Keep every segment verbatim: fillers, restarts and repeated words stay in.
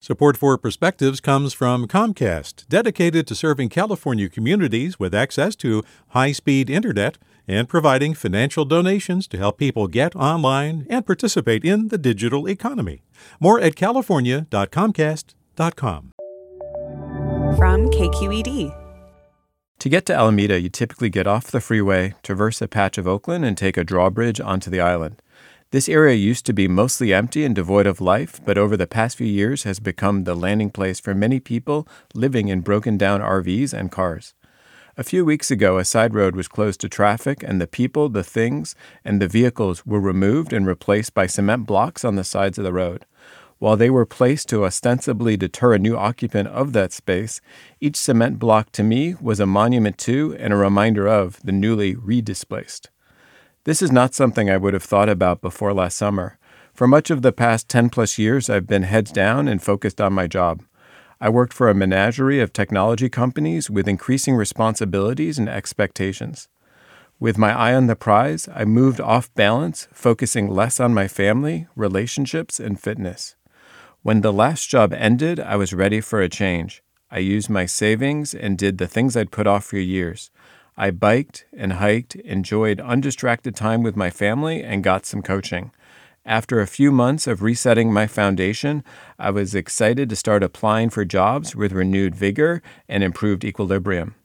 Support for Perspectives comes from Comcast, dedicated to serving California communities with access to high-speed internet and providing financial donations to help people get online and participate in the digital economy. More at california dot comcast dot com. From K Q E D. To get to Alameda, you typically get off the freeway, traverse a patch of Oakland, and take a drawbridge onto the island. This area used to be mostly empty and devoid of life, but over the past few years has become the landing place for many people living in broken-down R Vs and cars. A few weeks ago, a side road was closed to traffic, and the people, the things, and the vehicles were removed and replaced by cement blocks on the sides of the road. While they were placed to ostensibly deter a new occupant of that space, each cement block to me was a monument to and a reminder of the newly redisplaced. This is not something I would have thought about before last summer. For much of the past ten plus years, I've been heads down and focused on my job. I worked for a menagerie of technology companies with increasing responsibilities and expectations. With my eye on the prize, I moved off balance, focusing less on my family, relationships, and fitness. When the last job ended, I was ready for a change. I used my savings and did the things I'd put off for years. I biked and hiked, enjoyed undistracted time with my family, and got some coaching. After a few months of resetting my foundation, I was excited to start applying for jobs with renewed vigor and improved equilibrium.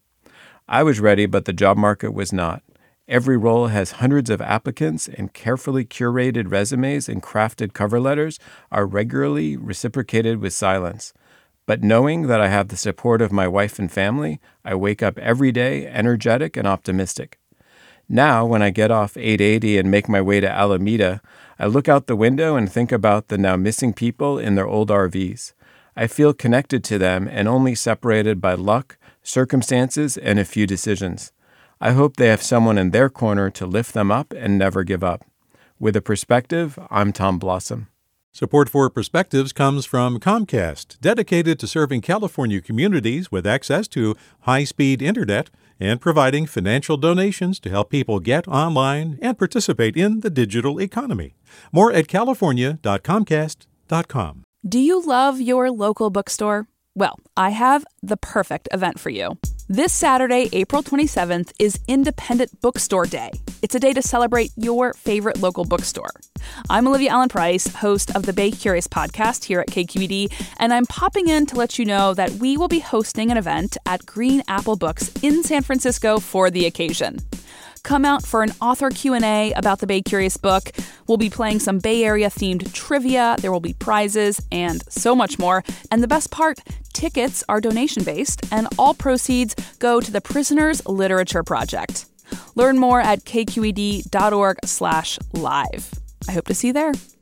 I was ready, but the job market was not. Every role has hundreds of applicants, and carefully curated resumes and crafted cover letters are regularly reciprocated with silence. But knowing that I have the support of my wife and family, I wake up every day energetic and optimistic. Now, when I get off eight eighty and make my way to Alameda, I look out the window and think about the now missing people in their old R Vs. I feel connected to them and only separated by luck, circumstances, and a few decisions. I hope they have someone in their corner to lift them up and never give up. With a perspective, I'm Tom Blossom. Support for Perspectives comes from Comcast, dedicated to serving California communities with access to high-speed internet and providing financial donations to help people get online and participate in the digital economy. More at california dot comcast dot com. Do you love your local bookstore? Well, I have the perfect event for you. This Saturday, April twenty-seventh, is Independent Bookstore Day. It's a day to celebrate your favorite local bookstore. I'm Olivia Allen Price, host of the Bay Curious podcast here at K Q E D, and I'm popping in to let you know that we will be hosting an event at Green Apple Books in San Francisco for the occasion. Come out for an author Q and A about the Bay Curious book. We'll be playing some Bay Area-themed trivia, there will be prizes, and so much more. And the best part, tickets are donation-based, and all proceeds go to the Prisoners Literature Project. Learn more at k q e d dot org slash live. I hope to see you there.